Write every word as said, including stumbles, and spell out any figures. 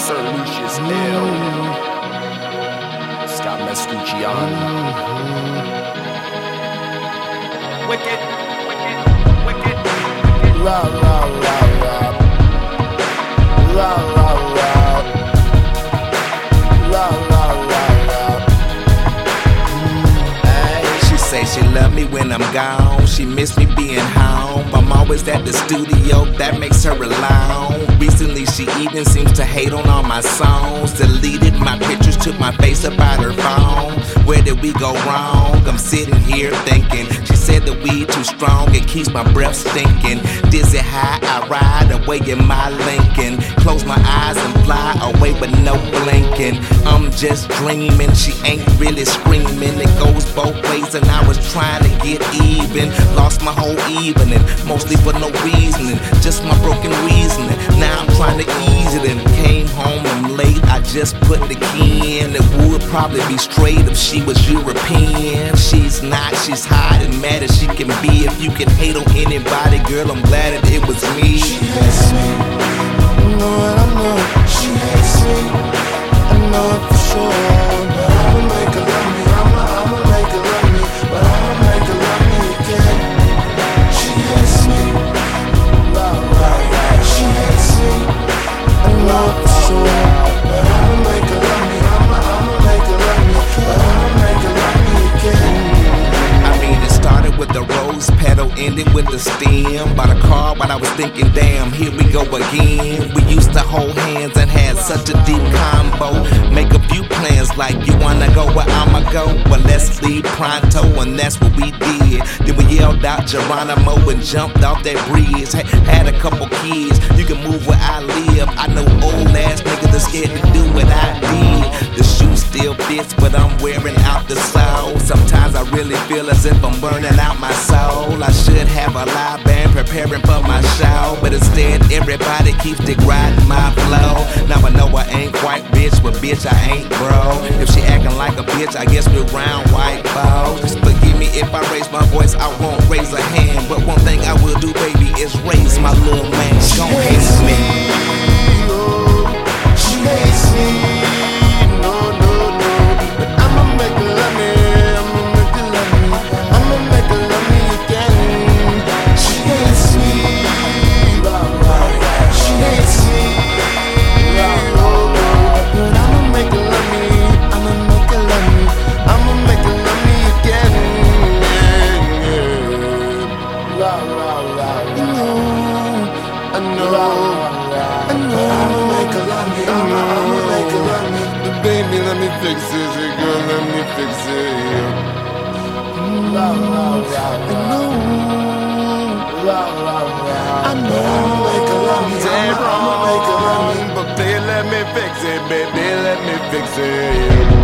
Sir Lucius L. Scott Mescucciano. Wicked, wicked, wicked, wicked. La la la la. La la la. La la la la. Ay, she say she love me when I'm gone. She miss me being home. I'm always at the studio, that makes her alone. Recently she even seems to hate on all my songs. Deleted my pictures, took my face up out her phone. Where did we go wrong? I'm sitting here thinking. She said the weed too strong, it keeps my breath stinking. Dizzy high, I ride away in my Lincoln. Close my eyes and fly away but no blinking. I'm just dreaming, she ain't really screaming. It goes both ways and I was trying to get even. Lost my whole evening, mostly for no reasoning. Just my broken reasoning, now I'm trying to ease it. And came home, I'm late, I just put the key in. It would probably be straight if she was European. She's not, she's hot and mad as she can be. If you can hate on anybody, girl, I'm glad that it was me. She hates me, I know it, I know it. She hates me, I know it for sure. But I'ma make her love me, I'ma, I'ma make her love me. But I'ma make her love me again. She hates me, love, love, love. She hates me, I know it for sure. But I'ma make her love me, I'ma, I'ma make her love me. But I'ma make her love me again. I mean, it started with the rose petal, ended with the stem. Bought a car, but I was thinking, damn, here we go again. We used to hold hands and had such a deep combo. Make a few plans like you wanna go where I'ma go. Well, let's leave pronto, and that's what we did. Then we yelled out Geronimo and jumped off that bridge. Had, had a couple kids, you can move where I live. I know old ass niggas are scared to do what I did. The shoe still fits, but I'm wearing out the soul. Sometimes I really feel as if I'm burning out my soul. I should have a live band preparing for my show, but instead everybody keeps degrading my flow. Now I know I ain't quite rich, but bitch I ain't bro. If she acting like a bitch, I guess we're round white folks. Forgive me if I raise my voice, I won't raise a hand. But one thing I will do, baby, is raise my little man. Don't hate me. She hates me, no, no, no. But I'ma make her love me, I'ma make her love me. I'ma make her love me again. She hates me, love, love, love. She hates me, love, love, love. But I'ma make her love me, I'ma make her love me. I'ma make her love me again. Yeah, yeah. Love, love, love, love. You know, I know, I know. I'ma make her love me, I'ma, I'ma make her love me. But baby, let me fix it, yeah, girl, let me fix it, yeah. Love, love, love, I know, love, love, love. I know I'ma make her love me, I'ma, I'ma make her love me. But baby, let me fix it, baby, let me fix it, yeah.